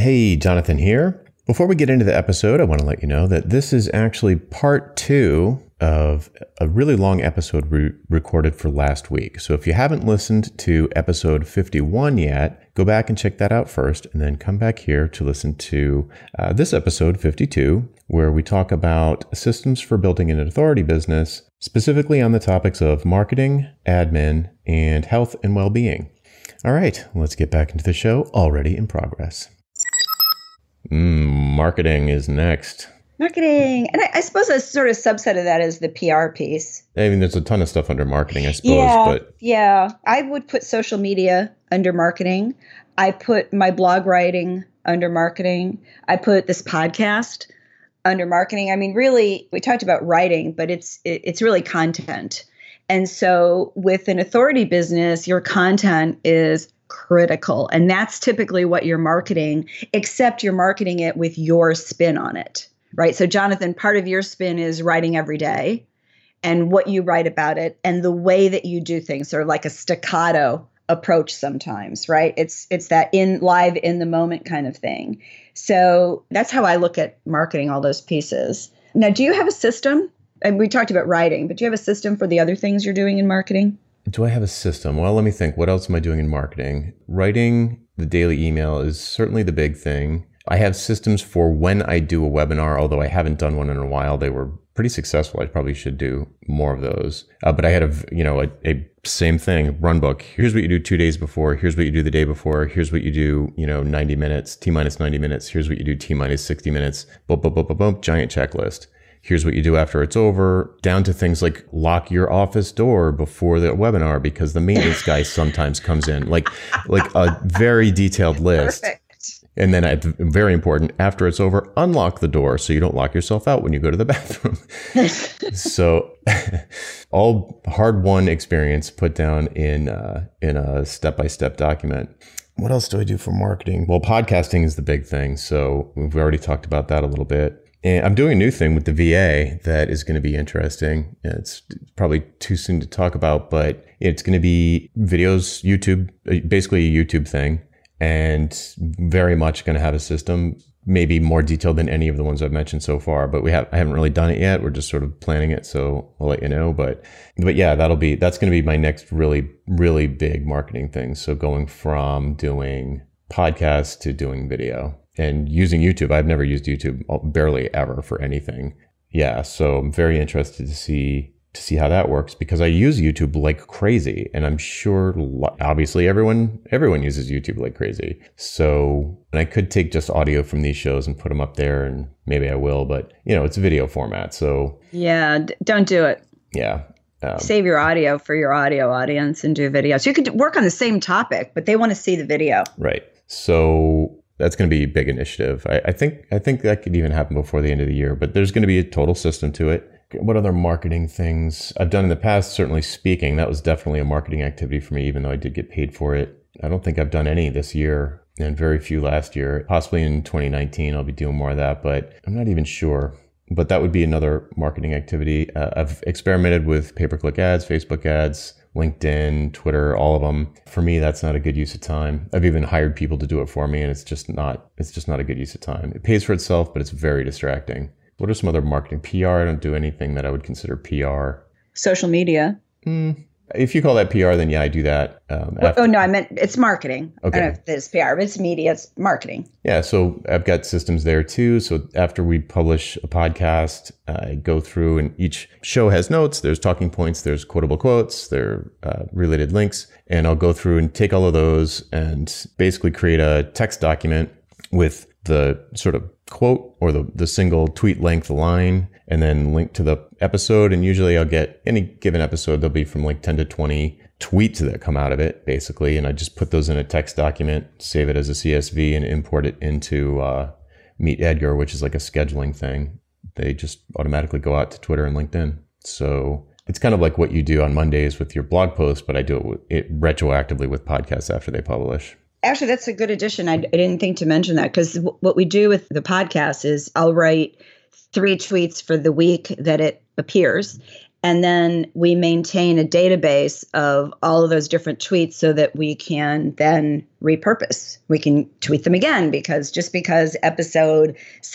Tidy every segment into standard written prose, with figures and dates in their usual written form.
Hey, Jonathan here. Before we get into the episode, I want to let you know that this is actually part 2 of a really long episode we recorded for last week. So if you haven't listened to episode 51 yet, go back and check that out first, and then come back here to listen to this episode 52, where we talk about systems for building an authority business, specifically on the topics of marketing, admin, and health and well-being. All right, let's get back into the show, already in progress. Marketing is next. Marketing. And I suppose a sort of subset of that is the PR piece. I mean, there's a ton of stuff under marketing, I suppose. Yeah. I would put social media under marketing. I put my blog writing under marketing. I put this podcast under marketing. I mean, really, we talked about writing, but it's really content. And so with an authority business, your content is critical. And that's typically what you're marketing, except you're marketing it with your spin on it, right? So Jonathan, part of your spin is writing every day and what you write about it and the way that you do things, sort of like a staccato approach sometimes, right? It's that live in the moment kind of thing. So that's how I look at marketing, all those pieces. Now, do you have a system? And we talked about writing, but do you have a system for the other things you're doing in marketing? Do I have a system? Well, let me think. What else am I doing in marketing? Writing the daily email is certainly the big thing. I have systems for when I do a webinar, although I haven't done one in a while. They were pretty successful. I probably should do more of those. But I had a same thing, run book. Here's what you do 2 days before. Here's what you do the day before. Here's what you do, 90 minutes, T-minus 90 minutes. Here's what you do T-minus 60 minutes. Boom, boom, boom, boom, boom, giant checklist. Here's what you do after it's over, down to things like lock your office door before the webinar because the maintenance guy sometimes comes in, like a very detailed list. Perfect. And then very important, after it's over, unlock the door so you don't lock yourself out when you go to the bathroom. So all hard-won experience put down in a step-by-step document. What else do I do for marketing? Well, podcasting is the big thing. So we've already talked about that a little bit. And I'm doing a new thing with the VA that is going to be interesting. It's probably too soon to talk about, but it's going to be videos, YouTube, basically a YouTube thing, and very much going to have a system, maybe more detailed than any of the ones I've mentioned so far. But I haven't really done it yet. We're just sort of planning it, so I'll let you know. But yeah, that's going to be my next really, really big marketing thing. So going from doing podcasts to doing video. And using YouTube, I've never used YouTube barely ever for anything. Yeah, so I'm very interested to see how that works because I use YouTube like crazy, and I'm sure obviously everyone uses YouTube like crazy. So, and I could take just audio from these shows and put them up there, and maybe I will, but it's a video format, so yeah, don't do it. Yeah. Save your audio for your audio audience and do video. So you could work on the same topic, but they want to see the video. Right. So that's going to be a big initiative. I think that could even happen before the end of the year, but there's going to be a total system to it. What other marketing things I've done in the past? Certainly speaking, that was definitely a marketing activity for me, even though I did get paid for it. I don't think I've done any this year and very few last year. Possibly in 2019, I'll be doing more of that, but I'm not even sure. But that would be another marketing activity. I've experimented with pay-per-click ads, Facebook ads, LinkedIn, Twitter, all of them. For me, that's not a good use of time. I've even hired people to do it for me, and it's just not a good use of time. It pays for itself, but it's very distracting. What are some other marketing? PR, I don't do anything that I would consider PR. Social media. If you call that PR, then yeah, I do that. No, I meant it's marketing. Okay. I don't know if it's PR, but it's media, it's marketing. Yeah, so I've got systems there too. So after we publish a podcast, I go through and each show has notes. There's talking points, there's quotable quotes, there are related links. And I'll go through and take all of those and basically create a text document with the sort of quote or the single tweet length line and then link to the episode. And usually I'll get any given episode, there'll be from like 10 to 20 tweets that come out of it basically. And I just put those in a text document, save it as a CSV and import it into Meet Edgar, which is like a scheduling thing. They just automatically go out to Twitter and LinkedIn. So it's kind of like what you do on Mondays with your blog post, but I do it retroactively with podcasts after they publish. Actually, that's a good addition. I didn't think to mention that because what we do with the podcast is I'll write 3 tweets for the week that it appears. And then we maintain a database of all of those different tweets so that we can then repurpose. We can tweet them again, because just because episode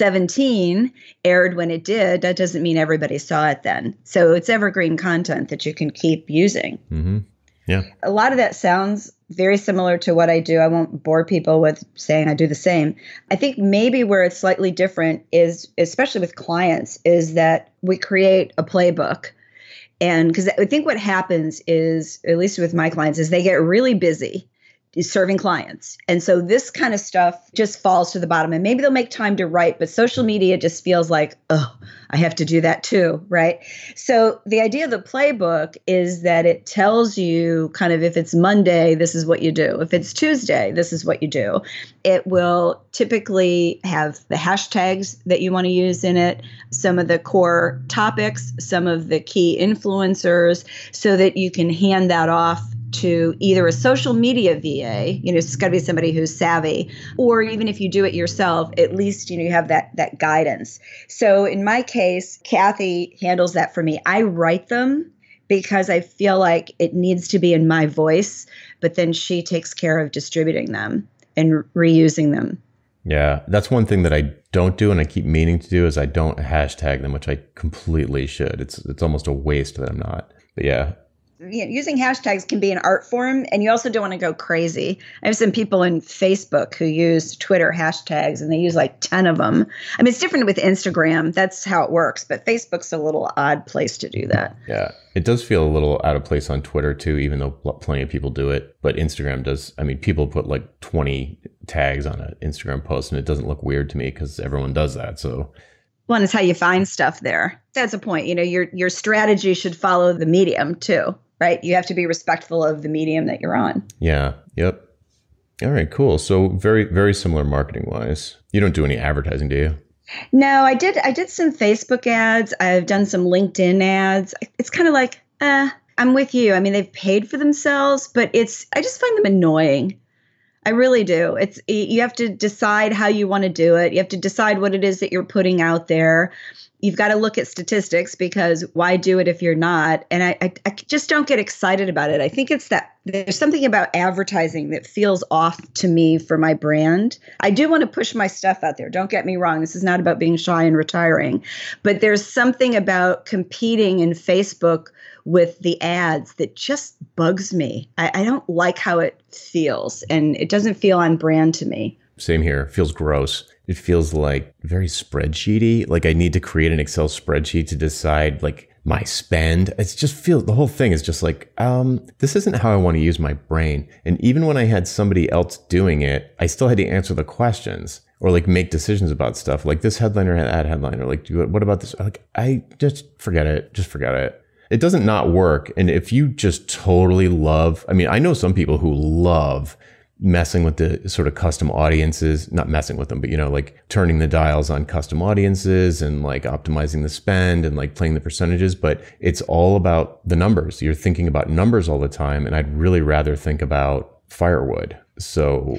17 aired when it did, that doesn't mean everybody saw it then. So it's evergreen content that you can keep using. Mm-hmm. Yeah. A lot of that sounds very similar to what I do. I won't bore people with saying I do the same. I think maybe where it's slightly different is, especially with clients, is that we create a playbook. And because I think what happens is, at least with my clients, is they get really busy serving clients. And so this kind of stuff just falls to the bottom, and maybe they'll make time to write, but social media just feels like, oh, I have to do that too, right? So the idea of the playbook is that it tells you kind of, if it's Monday, this is what you do. If it's Tuesday, this is what you do. It will typically have the hashtags that you want to use in it, some of the core topics, some of the key influencers, so that you can hand that off to either a social media VA, it's got to be somebody who's savvy, or even if you do it yourself, at least, you have that guidance. So in my case, Kathy handles that for me. I write them because I feel like it needs to be in my voice, but then she takes care of distributing them and reusing them. Yeah, that's one thing that I don't do and I keep meaning to do, is I don't hashtag them, which I completely should. It's almost a waste that I'm not. But yeah. Using hashtags can be an art form, and you also don't want to go crazy. I have some people in Facebook who use Twitter hashtags, and they use like 10 of them. I mean, it's different with Instagram. That's how it works. But Facebook's a little odd place to do that. Yeah, it does feel a little out of place on Twitter too, even though plenty of people do it. But Instagram does. I mean, people put like 20 tags on an Instagram post, and it doesn't look weird to me because everyone does that. So. Well, and it's how you find stuff there. That's a point. Your strategy should follow the medium too. Right? You have to be respectful of the medium that you're on. Yeah. Yep. All right, cool. So very, very similar marketing wise. You don't do any advertising, do you? No, I did some Facebook ads. I've done some LinkedIn ads. It's kind of like, I'm with you. I mean, they've paid for themselves, but I just find them annoying. I really do. You have to decide how you want to do it. You have to decide what it is that you're putting out there. You've got to look at statistics, because why do it if you're not? And I just don't get excited about it. I think it's that there's something about advertising that feels off to me for my brand. I do want to push my stuff out there. Don't get me wrong. This is not about being shy and retiring. But there's something about competing in Facebook with the ads that just bugs me. I don't like how it feels, and it doesn't feel on brand to me. Same here. It feels gross. It feels like very spreadsheety. Like I need to create an Excel spreadsheet to decide like my spend. The whole thing is just like, this isn't how I want to use my brain. And even when I had somebody else doing it, I still had to answer the questions or like make decisions about stuff like this headline or that headline, or like, what about this? Like, I just forget it. Just forget it. It doesn't not work. And if you just totally love, I mean, I know some people who love messing with the sort of custom audiences, not messing with them, but, like turning the dials on custom audiences and like optimizing the spend and like playing the percentages. But it's all about the numbers. You're thinking about numbers all the time. And I'd really rather think about firewood. So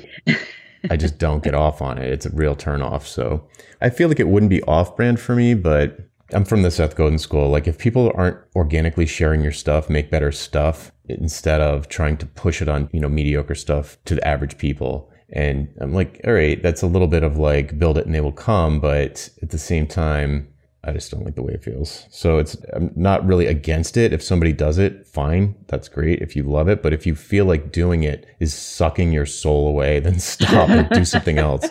I just don't get off on it. It's a real turn off. So I feel like it wouldn't be off brand for me, but I'm from the Seth Godin school. Like if people aren't organically sharing your stuff, make better stuff instead of trying to push it on, mediocre stuff to the average people. And I'm like, all right, that's a little bit of like build it and they will come. But at the same time, I just don't like the way it feels. So I'm not really against it. If somebody does it, fine. That's great if you love it. But if you feel like doing it is sucking your soul away, then stop and do something else.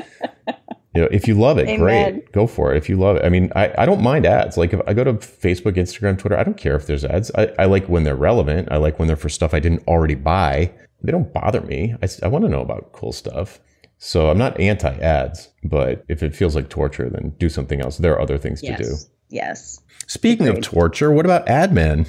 If you love it, Amen. Great, go for it. If you love it. I mean, I don't mind ads. Like if I go to Facebook, Instagram, Twitter, I don't care if there's ads. I like when they're relevant. I like when they're for stuff I didn't already buy. They don't bother me. I want to know about cool stuff. So I'm not anti-ads, but if it feels like torture, then do something else. There are other things to do. Yes. Speaking of torture, what about ad men?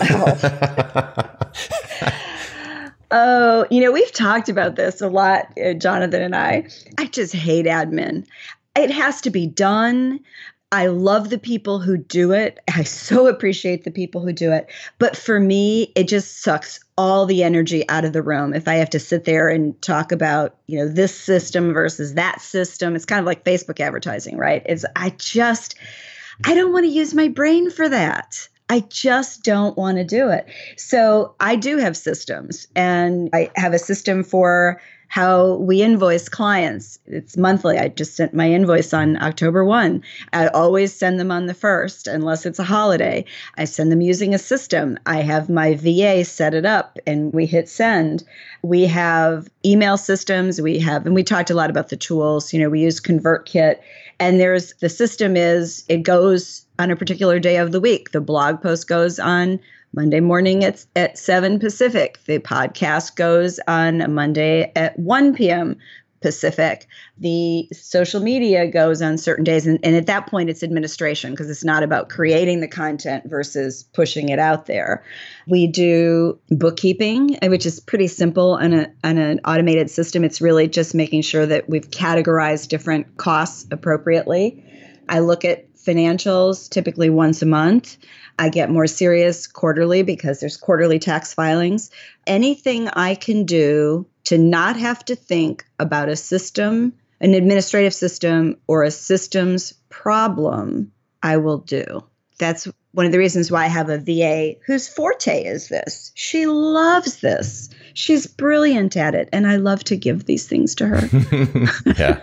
Oh, we've talked about this a lot, Jonathan and I. I just hate admin. It has to be done. I love the people who do it. I so appreciate the people who do it. But for me, it just sucks all the energy out of the room if I have to sit there and talk about, this system versus that system. It's kind of like Facebook advertising, right? I don't want to use my brain for that. I just don't want to do it. So I do have systems, and I have a system for how we invoice clients. It's monthly. I just sent my invoice on October 1. I always send them on the 1st, unless it's a holiday. I send them using a system. I have my VA set it up and we hit send. We have email systems. And we talked a lot about the tools. We use ConvertKit. And the system is, it goes on a particular day of the week. The blog post goes on Monday morning at 7 Pacific. The podcast goes on a Monday at 1 p.m. Pacific. The social media goes on certain days. And at that point, it's administration, because it's not about creating the content versus pushing it out there. We do bookkeeping, which is pretty simple on an automated system. It's really just making sure that we've categorized different costs appropriately. I look at financials typically once a month. I get more serious quarterly because there's quarterly tax filings. Anything I can do to not have to think about a system, an administrative system, or a systems problem, I will do. That's one of the reasons why I have a VA whose forte is this. She loves this. She's brilliant at it. And I love to give these things to her. Yeah.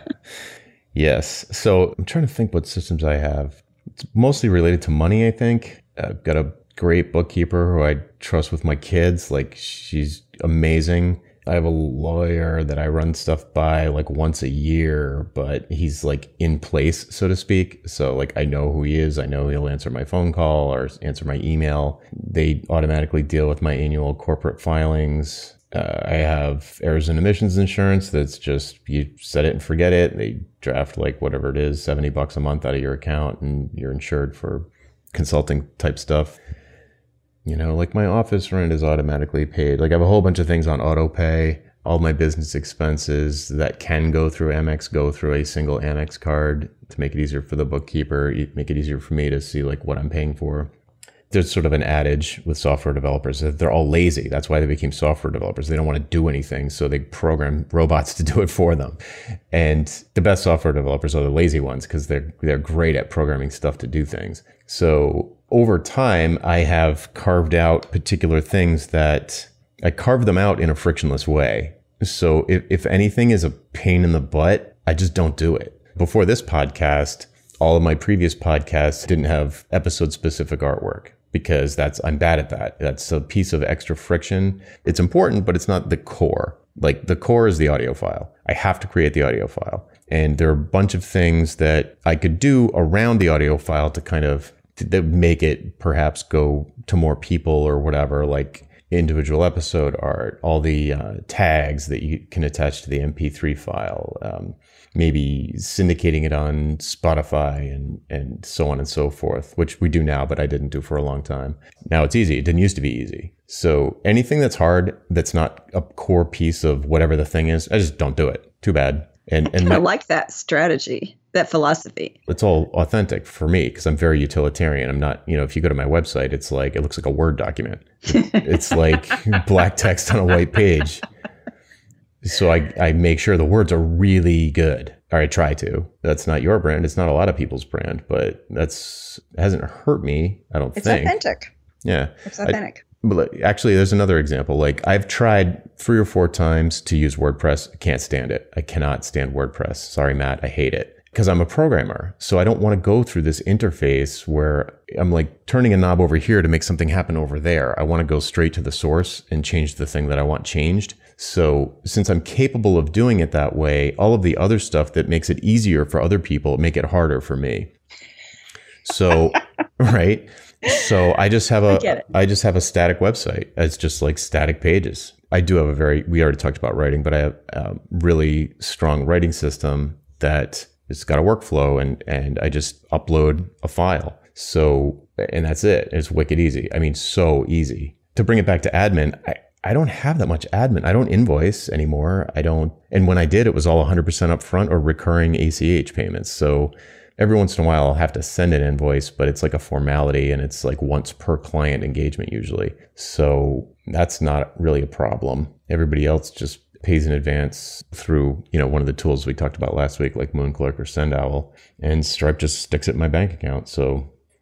Yes. So I'm trying to think what systems I have. It's mostly related to money, I think. I've got a great bookkeeper who I trust with my kids. Like, she's amazing. I have a lawyer that I run stuff by like once a year, but he's like in place, so to speak. So like, I know who he is. I know he'll answer my phone call or answer my email. They automatically deal with my annual corporate filings. I have errors and omissions insurance. That's just, you set it and forget it. They draft like whatever it is, $70 a month out of your account, and you're insured for consulting type stuff. Like my office rent is automatically paid. Like, I have a whole bunch of things on auto pay. All my business expenses that can go through Amex go through a single Amex card to make it easier for the bookkeeper, make it easier for me to see like what I'm paying for. There's sort of an adage with software developers that they're all lazy. That's why they became software developers. They don't want to do anything, so they program robots to do it for them. And the best software developers are the lazy ones, because they're great at programming stuff to do things. So over time, I have carved out particular things that I carve them out in a frictionless way. So if anything is a pain in the butt, I just don't do it. Before this podcast, all of my previous podcasts didn't have episode specific artwork, because I'm bad at that. That's a piece of extra friction. It's important, but it's not the core. Like, the core is the audio file. I have to create the audio file. And there are a bunch of things that I could do around the audio file to kind of that make it perhaps go to more people or whatever, like individual episode art, all the tags that you can attach to the MP3 file, maybe syndicating it on Spotify and so on and so forth, which we do now, but I didn't do for a long time. Now it's easy. It didn't used to be easy. So anything that's hard, that's not a core piece of whatever the thing is, I just don't do it. Too bad. And I like that strategy, that philosophy. It's all authentic for me, because I'm very utilitarian. I'm not, if you go to my website, it's like, it looks like a Word document. It's like black text on a white page. So I make sure the words are really good, or I try to. That's not your brand. It's not a lot of people's brand, but it hasn't hurt me, I don't think. It's authentic. Yeah. It's authentic. But actually, there's another example. Like, I've tried 3 or 4 times to use WordPress. I can't stand it. I cannot stand WordPress. Sorry, Matt. I hate it. Because I'm a programmer. So I don't want to go through this interface where I'm like turning a knob over here to make something happen over there. I want to go straight to the source and change the thing that I want changed. So since I'm capable of doing it that way, all of the other stuff that makes it easier for other people make it harder for me. So, right. So I just have a static website. It's just like static pages. I do have we already talked about writing, but I have a really strong writing system that it's got a workflow, and I just upload a file. So, and that's it. It's wicked easy. I mean, so easy. To bring it back to admin, I don't have that much admin. I don't invoice anymore. And when I did, it was all 100% upfront or recurring ACH payments. So every once in a while I'll have to send an invoice, but it's like a formality, and it's like once per client engagement usually. So that's not really a problem. Everybody else just pays in advance through, one of the tools we talked about last week, like Moonclerk or Sendowl, and Stripe just sticks it in my bank account. So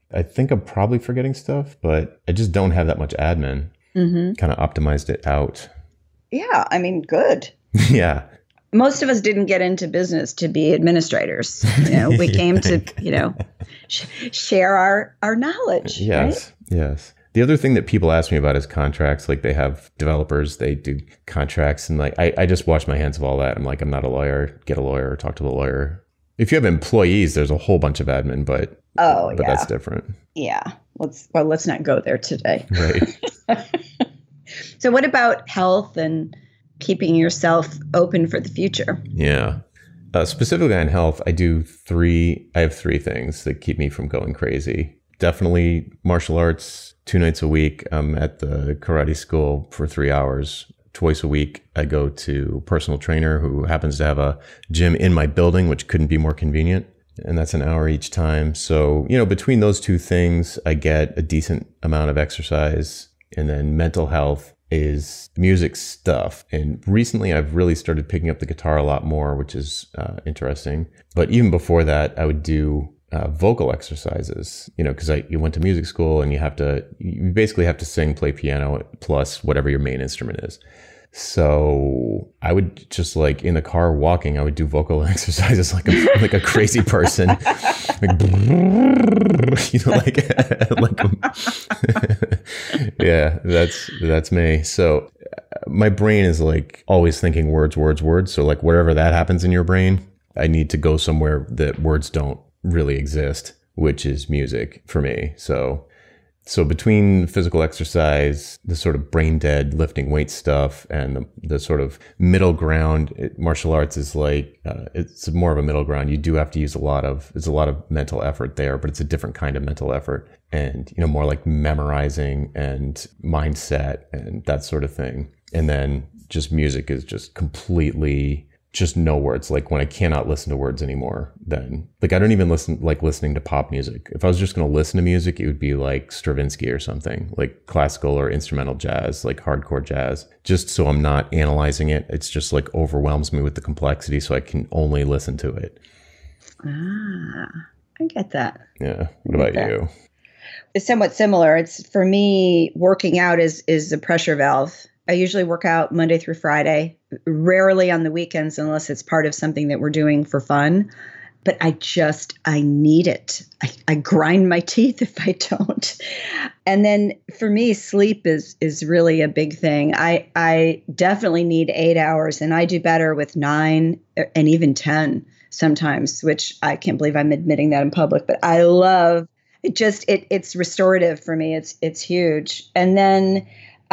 I think I'm probably forgetting stuff, but I just don't have that much admin. Kind of optimized it out. Yeah, I mean, good. Yeah. Most of us didn't get into business to be administrators. We came to, share our knowledge. Yes. Right? Yes. The other thing that people ask me about is contracts. Like they have developers, they do contracts, and like I just wash my hands of all that. I'm like, I'm not a lawyer. Get a lawyer, talk to the lawyer. If you have employees, there's a whole bunch of admin, but that's different. Yeah. Let's not go there today. Right. So what about health and keeping yourself open for the future? Yeah. Specifically on health, I have three things that keep me from going crazy. Definitely martial arts, 2 nights a week. I'm at the karate school for 3 hours. Twice a week, I go to a personal trainer who happens to have a gym in my building, which couldn't be more convenient. And that's an hour each time. So, between those two things, I get a decent amount of exercise. And then mental health is music stuff. And recently I've really started picking up the guitar a lot more, which is interesting. But even before that, I would do vocal exercises, because you went to music school and you basically have to sing, play piano, plus whatever your main instrument is. So I would just like in the car walking, I would do vocal exercises like a crazy person, yeah, that's me. So my brain is like always thinking words. So like wherever that happens in your brain, I need to go somewhere that words don't really exist, which is music for me. So between physical exercise, the sort of brain dead lifting weight stuff, and the sort of middle ground, martial arts is like, it's more of a middle ground. You do have to use there's a lot of mental effort there, but it's a different kind of mental effort, and, more like memorizing and mindset and that sort of thing. And then just music is just completely just no words. Like when I cannot listen to words anymore, then like I don't even listening to pop music. If I was just going to listen to music, it would be like Stravinsky or something, like classical or instrumental jazz, like hardcore jazz, just so I'm not analyzing it. It's just like overwhelms me with the complexity, so I can only listen to it. I get that. Yeah. What about you? It's somewhat similar. It's, for me, working out is a pressure valve. I usually work out Monday through Friday, rarely on the weekends unless it's part of something that we're doing for fun. But I need it. I grind my teeth if I don't. And then for me, sleep is really a big thing. I definitely need 8 hours, and I do better with 9 and even 10 sometimes, which I can't believe I'm admitting that in public, but I love it. It's restorative for me. It's huge. And then,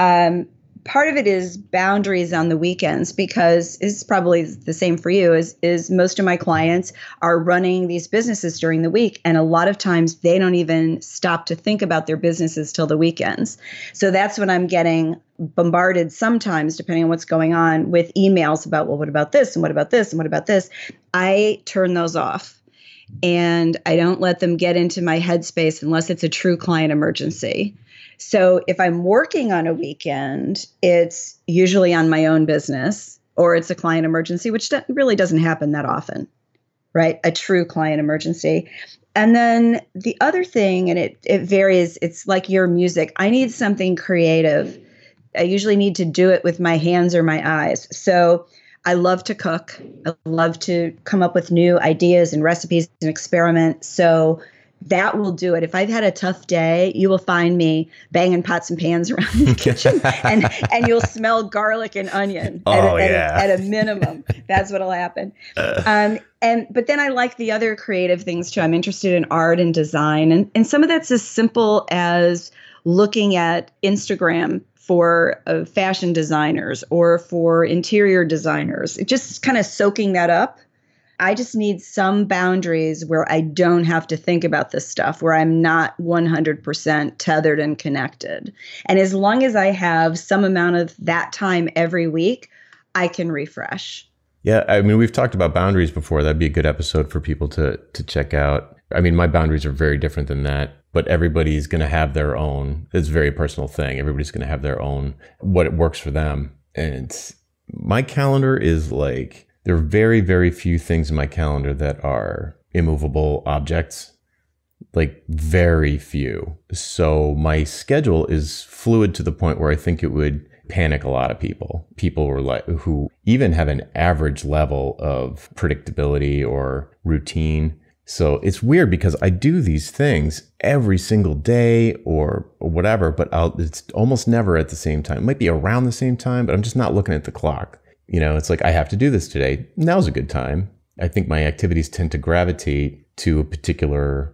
part of it is boundaries on the weekends, because it's probably the same for you, is most of my clients are running these businesses during the week. And a lot of times they don't even stop to think about their businesses till the weekends. So that's when I'm getting bombarded sometimes, depending on what's going on, with emails about, well, what about this? And what about this? And what about this? I turn those off. And I don't let them get into my headspace unless it's a true client emergency. So if I'm working on a weekend, it's usually on my own business, or it's a client emergency, which really doesn't happen that often, right? A true client emergency. And then the other thing, and it varies, it's like your music. I need something creative. I usually need to do it with my hands or my eyes. So I love to cook. I love to come up with new ideas and recipes and experiment. So that will do it. If I've had a tough day, you will find me banging pots and pans around the kitchen, and you'll smell garlic and onion at a minimum. That's what'll happen. But then I like the other creative things too. I'm interested in art and design, and some of that's as simple as looking at Instagram for fashion designers or for interior designers. Just kind of soaking that up. I just need some boundaries where I don't have to think about this stuff, where I'm not 100% tethered and connected. And as long as I have some amount of that time every week, I can refresh. Yeah, I mean, we've talked about boundaries before. That'd be a good episode for people to check out. I mean, my boundaries are very different than that, but everybody's going to have their own. It's a very personal thing. Everybody's going to have their own, what works for them. And my calendar is like, there are very, very few things in my calendar that are immovable objects. like very few. So my schedule is fluid to the point where I think it would panic a lot of people. People were like, who even have an average level of predictability or routine. So it's weird because I do these things every single day or whatever, but it's almost never at the same time. It might be around the same time, but I'm just not looking at the clock. You know, it's like, I have to do this today. Now's a good time. I think my activities tend to gravitate to a particular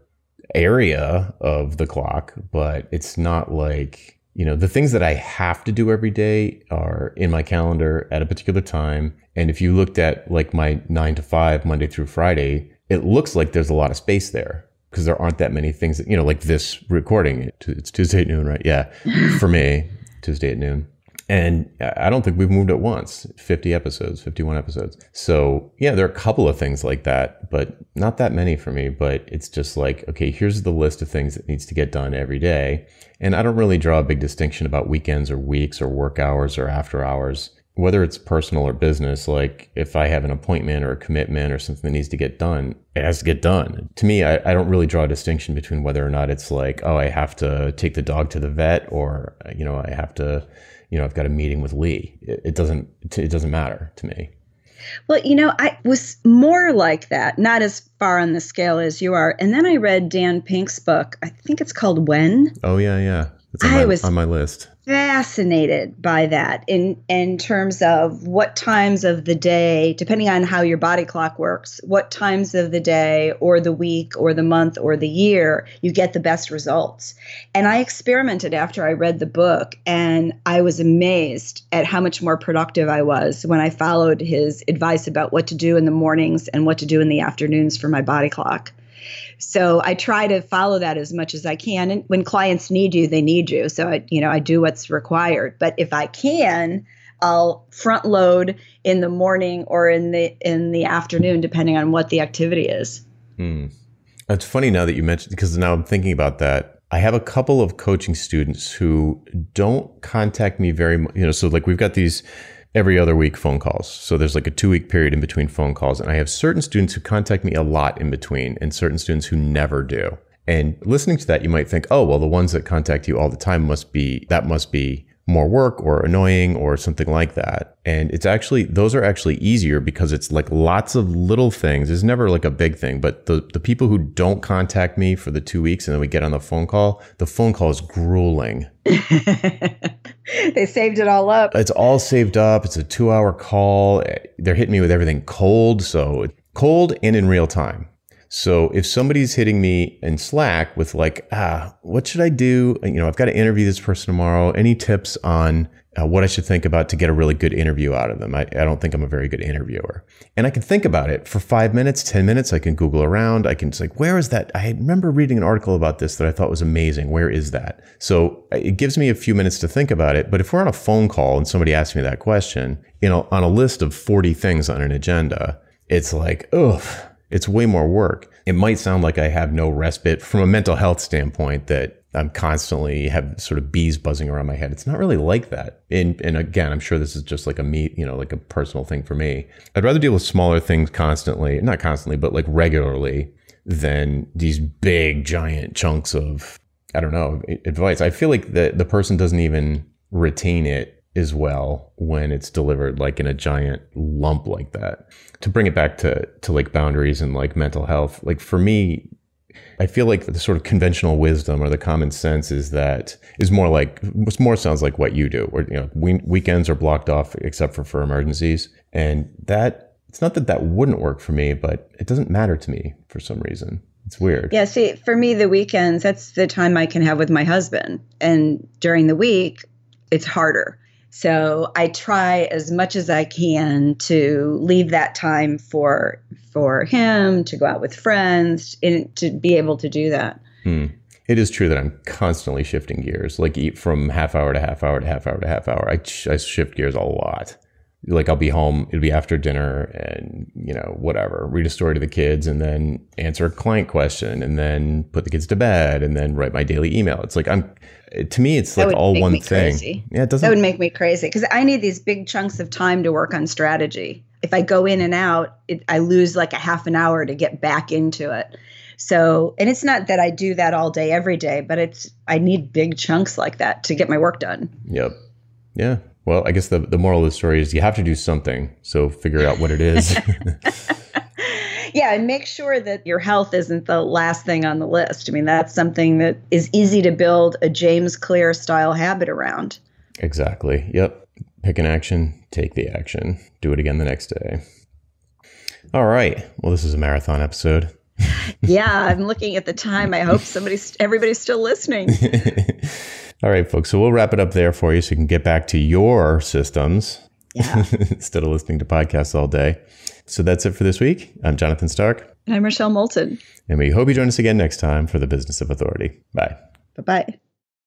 area of the clock, but it's not like, you know, the things that I have to do every day are in my calendar at a particular time. And if you looked at like my 9 to 5, Monday through Friday, it looks like there's a lot of space there because there aren't that many things that, you know, like this recording. It's Tuesday at noon, right? Yeah. For me, Tuesday at noon. And I don't think we've moved it once, 50 episodes, 51 episodes. So yeah, there are a couple of things like that, but not that many for me. But it's just like, okay, here's the list of things that needs to get done every day. And I don't really draw a big distinction about weekends or weeks or work hours or after hours, whether it's personal or business. Like if I have an appointment or a commitment or something that needs to get done, it has to get done. To me, I don't really draw a distinction between whether or not it's like, oh, I have to take the dog to the vet, or, you know, I have to, you know, I've got a meeting with Lee. It doesn't matter to me. Well, you know, I was more like that, not as far on the scale as you are. And then I read Dan Pink's book. I think it's called When. Oh, yeah. It's on my list. Fascinated by that in terms of what times of the day, depending on how your body clock works, what times of the day or the week or the month or the year you get the best results. And I experimented after I read the book, and I was amazed at how much more productive I was when I followed his advice about what to do in the mornings and what to do in the afternoons for my body clock. So I try to follow that as much as I can. And when clients need you, they need you. So I do what's required. But if I can, I'll front load in the morning or in the afternoon, depending on what the activity is. It's funny now that you mentioned, because now I'm thinking about that. I have a couple of coaching students who don't contact me very much. You know, so like we've got these every other week phone calls. So there's like a 2-week period in between phone calls. And I have certain students who contact me a lot in between and certain students who never do. And listening to that, you might think, oh, well, the ones that contact you all the time must be more work or annoying or something like that. And those are actually easier because it's like lots of little things. It's never like a big thing, but the people who don't contact me for the 2 weeks and then we get on the phone call is grueling. They saved it all up. It's all saved up. It's a 2-hour call. They're hitting me with everything cold. So cold and in real time. So if somebody's hitting me in Slack with like, what should I do? You know, I've got to interview this person tomorrow. Any tips on what I should think about to get a really good interview out of them? I don't think I'm a very good interviewer. And I can think about it for 5 minutes, 10 minutes. I can Google around. I can just like, where is that? I remember reading an article about this that I thought was amazing. Where is that? So it gives me a few minutes to think about it. But if we're on a phone call and somebody asks me that question, you know, on a list of 40 things on an agenda, it's like, ugh. It's way more work. It might sound like I have no respite from a mental health standpoint, that I'm constantly have sort of bees buzzing around my head. It's not really like that. And again, I'm sure this is just like like a personal thing for me. I'd rather deal with smaller things not constantly, but like regularly than these big giant chunks of, I don't know, advice. I feel like the person doesn't even retain it as well when it's delivered like in a giant lump like that. To bring it back to like boundaries and like mental health, like for me, I feel like the sort of conventional wisdom or the common sense is more sounds like what you do, where, you know, weekends are blocked off except for emergencies. And that, it's not that wouldn't work for me, but it doesn't matter to me for some reason. It's weird. Yeah, see, for me, the weekends, that's the time I can have with my husband. And during the week, it's harder. So I try as much as I can to leave that time for him, to go out with friends, and to be able to do that. It is true that I'm constantly shifting gears, like from half hour to half hour to half hour to half hour. I shift gears a lot. Like I'll be home, it'll be after dinner and, you know, whatever, read a story to the kids and then answer a client question and then put the kids to bed and then write my daily email. It's like to me, it's like all one thing. Crazy. Yeah, that would make me crazy because I need these big chunks of time to work on strategy. If I go in and out, I lose like a half an hour to get back into it. So, and it's not that I do that all day, every day, but I need big chunks like that to get my work done. Yep. Yeah. Well, I guess the moral of the story is you have to do something. So figure out what it is. Yeah, and make sure that your health isn't the last thing on the list. I mean, that's something that is easy to build a James Clear style habit around. Exactly. Yep. Pick an action, take the action, do it again the next day. All right. Well, this is a marathon episode. Yeah, I'm looking at the time. I hope everybody's still listening. All right, folks. So we'll wrap it up there for you so you can get back to your systems instead of listening to podcasts all day. So that's it for this week. I'm Jonathan Stark. And I'm Rochelle Moulton. And we hope you join us again next time for The Business of Authority. Bye. Bye-bye.